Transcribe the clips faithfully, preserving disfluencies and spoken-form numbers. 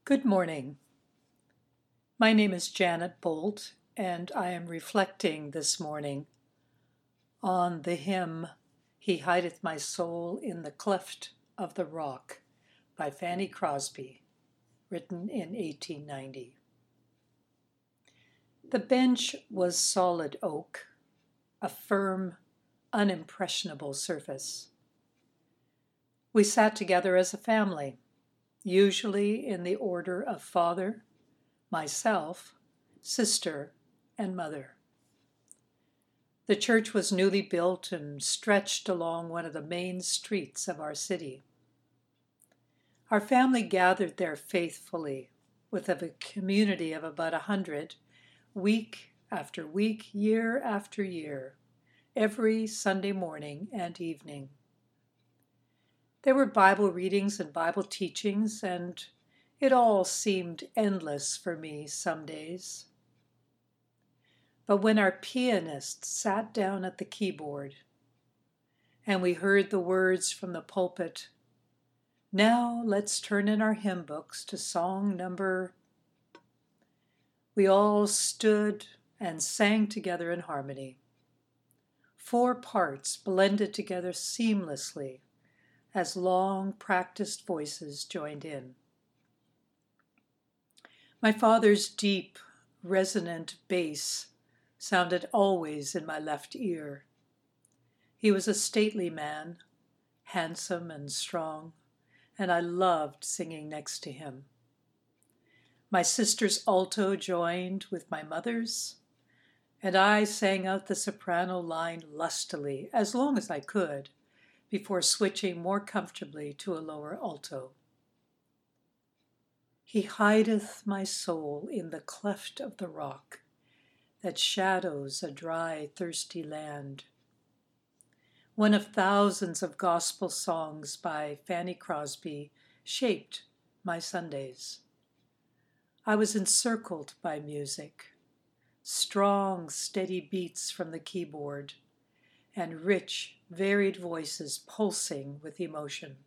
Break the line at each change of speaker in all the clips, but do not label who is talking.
Good morning. My name is Janet Bolt, and I am reflecting this morning on the hymn, He Hideth My Soul in the Cleft of the Rock by Fanny Crosby, written in eighteen ninety. The bench was solid oak, a firm, unimpressionable surface. We sat together as a family, usually in the order of father, myself, sister, and mother. The church was newly built and stretched along one of the main streets of our city. Our family gathered there faithfully, with a community of about a hundred, week after week, year after year, every Sunday morning and evening. There were Bible readings and Bible teachings, and it all seemed endless for me some days. But when our pianist sat down at the keyboard and we heard the words from the pulpit, "Now let's turn in our hymn books to song number," we all stood and sang together in harmony. Four parts blended together seamlessly as long practiced voices joined in. My father's deep, resonant bass sounded always in my left ear. He was a stately man, handsome and strong, and I loved singing next to him. My sister's alto joined with my mother's, and I sang out the soprano line lustily as long as I could, before switching more comfortably to a lower alto. He hideth my soul in the cleft of the rock that shadows a dry, thirsty land. One of thousands of gospel songs by Fanny Crosby shaped my Sundays. I was encircled by music, strong, steady beats from the keyboard, and rich, varied voices pulsing with emotion.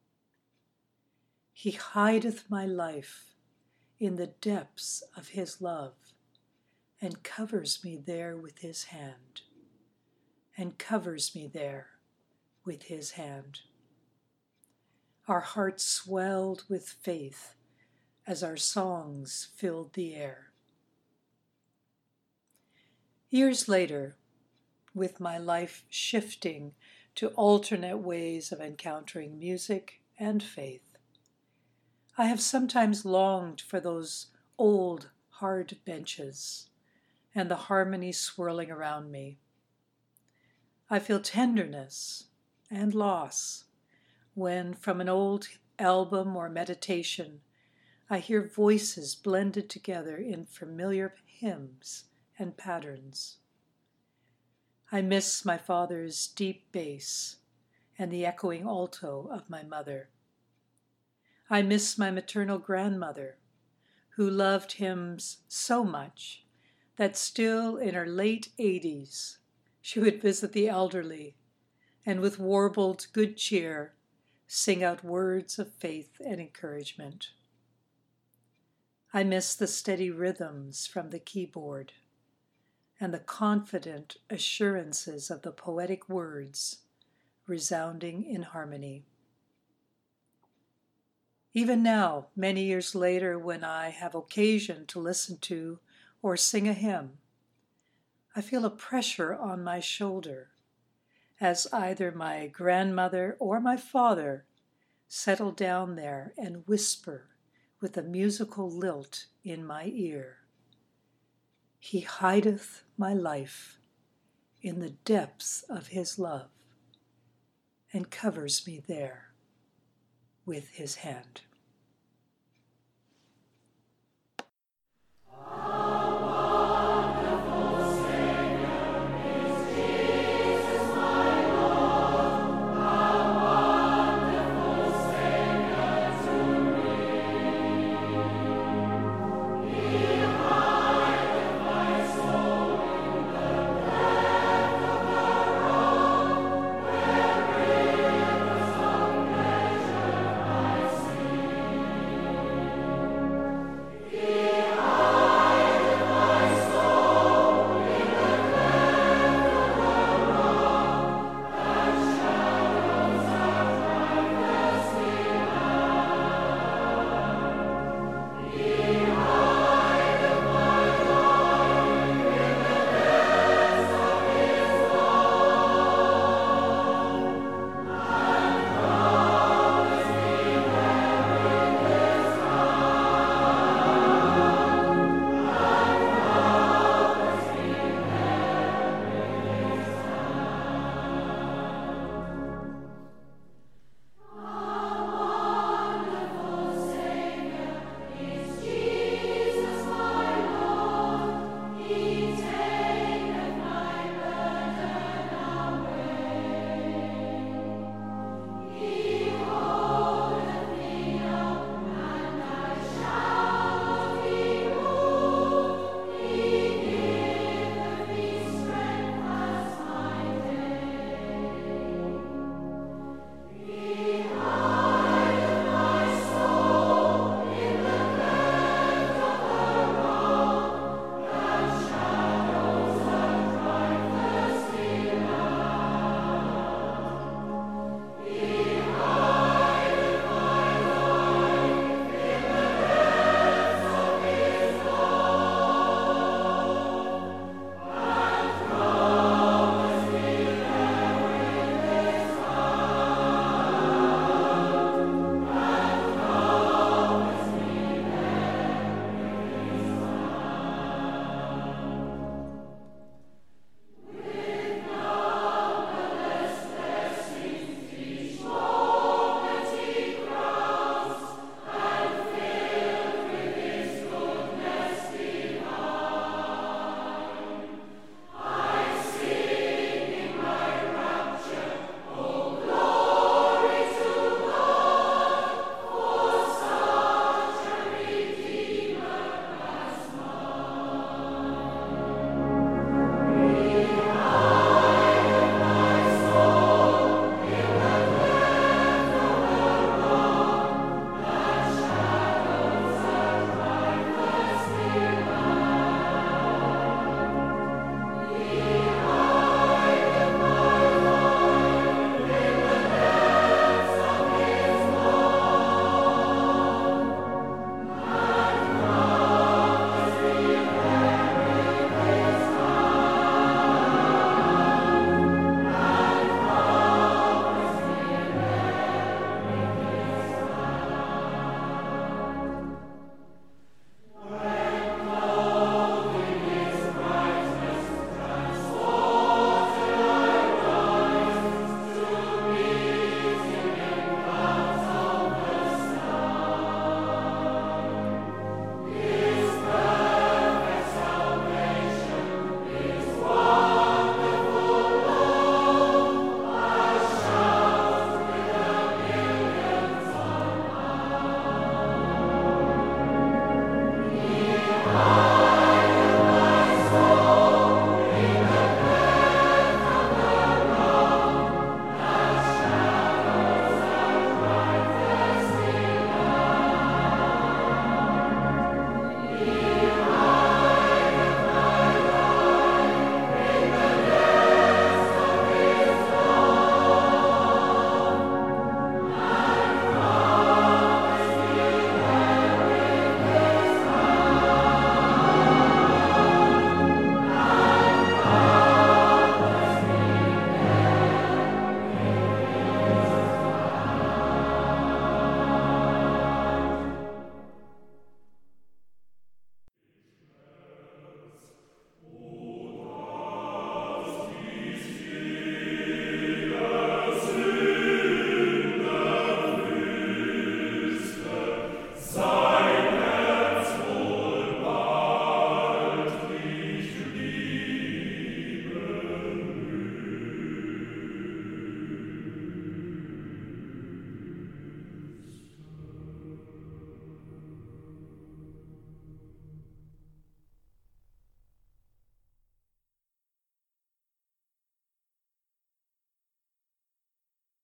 He hideth my life in the depths of his love, and covers me there with his hand, and covers me there with his hand. Our hearts swelled with faith as our songs filled the air. Years later, with my life shifting to alternate ways of encountering music and faith, I have sometimes longed for those old, hard benches and the harmony swirling around me. I feel tenderness and loss when, from an old album or meditation, I hear voices blended together in familiar hymns and patterns. I miss my father's deep bass and the echoing alto of my mother. I miss my maternal grandmother, who loved hymns so much that still in her late eighties, she would visit the elderly and with warbled good cheer sing out words of faith and encouragement. I miss the steady rhythms from the keyboard and the confident assurances of the poetic words resounding in harmony. Even now, many years later, when I have occasion to listen to or sing a hymn, I feel a pressure on my shoulder as either my grandmother or my father settle down there and whisper with a musical lilt in my ear, "He hideth my life in the depths of his love and covers me there with his hand."